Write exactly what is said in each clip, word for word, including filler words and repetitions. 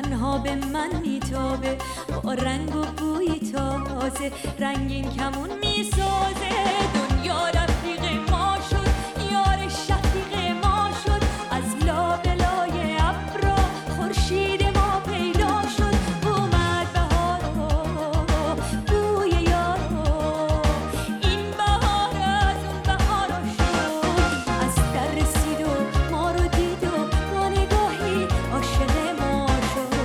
تنها به من میتابه، با رنگ و بوی تازه رنگین کمون میسازه. دنیا رفیق ما شد، یار شفیق ما شد، از لابلای ابرا خورشید ما پیدا شد. اومد بهارو بوی یارو، این بهار از اون بهارا شد. از در رسید و ما رو دید و با نگاهی عاشق ما شد.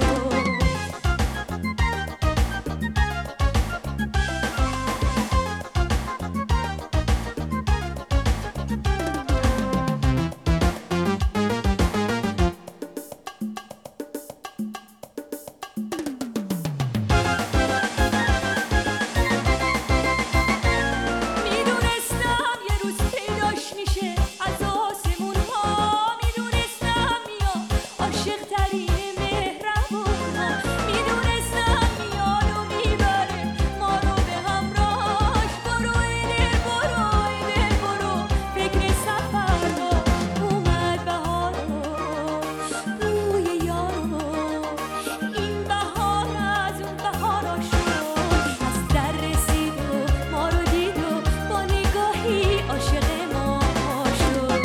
میدونستم یه روز پیداش میشه از آسمون ها، میدونستم میاد عاشق ترین مهربون ها، میدونستم میاد و میبره ما رو به همراهاش. برو ای دل برو ای دل برو فکر سفر ها. اومد بهارو بوی یارو، این بهار از اون بهارا شد. از در رسید و ما رو دید و با نگاهی عاشق ما شد.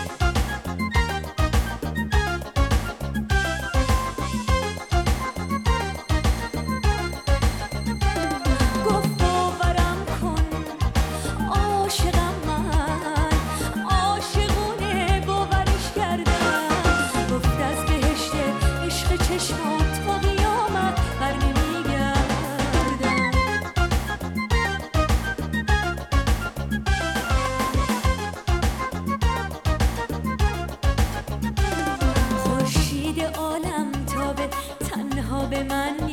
گفت باورم کن عاشقم من، عاشقونه باورش کردم. گفت از بهشت عشق چشمات تا قیامت بر نمیگردم. خورشید عالم تابه، تنها به من